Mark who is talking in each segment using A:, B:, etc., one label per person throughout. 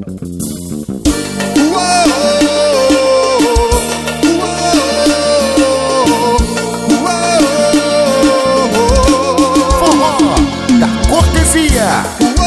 A: Forró da cortesia.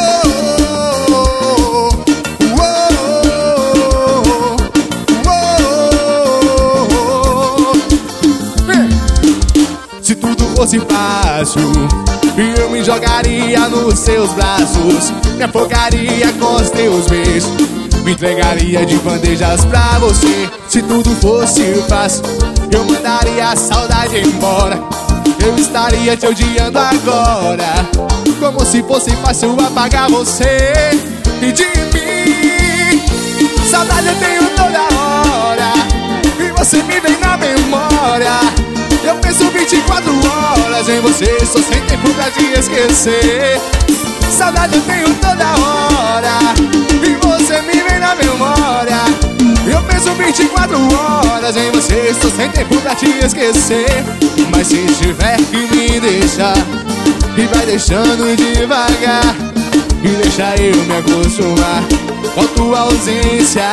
B: Se tudo fosse fácil, eu me jogaria nos seus braços, me afogaria com os teus beijos, me entregaria de bandejas pra você. Se tudo fosse fácil, eu mandaria a saudade embora. Eu estaria te odiando agora, como se fosse fácil apagar você e de mim. Saudade eu tenho toda hora, e você me vem na memória. Eu penso 24 horas em você, só sem tempo pra te esquecer. Saudade eu tenho toda hora, e você me vem na memória. Eu penso 24 horas em você, só sem tempo pra te esquecer. Mas se tiver que me deixar, e vai deixando devagar, e deixa eu me acostumar com a tua ausência.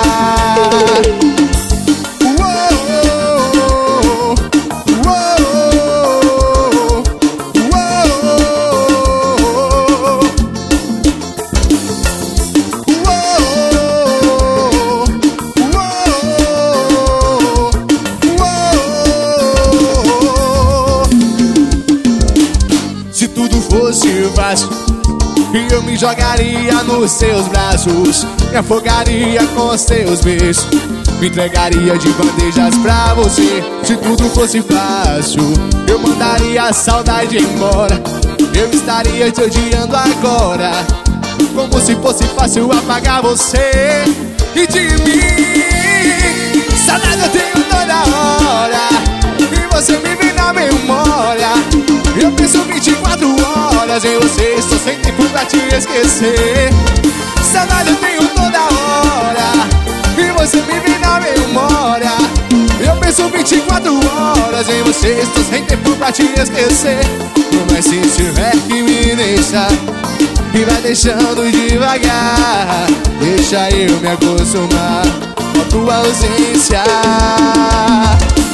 B: Se tudo fosse fácil, eu me jogaria nos seus braços, me afogaria com os teus beijos, me entregaria de bandejas pra você. Se tudo fosse fácil, eu mandaria a saudade embora. Eu estaria te odiando agora, como se fosse fácil apagar você e de mim. Saudade eu tenho toda hora, e você me vem na memória. Eu penso 24 horas em você, estou sem tempo pra te esquecer. Saudade eu tenho toda hora, e você me vem na memória. Eu penso 24 horas em você, estou sem tempo pra te esquecer. Mas se tiver que me deixar, e vai deixando devagar, deixa eu me acostumar com a tua ausência.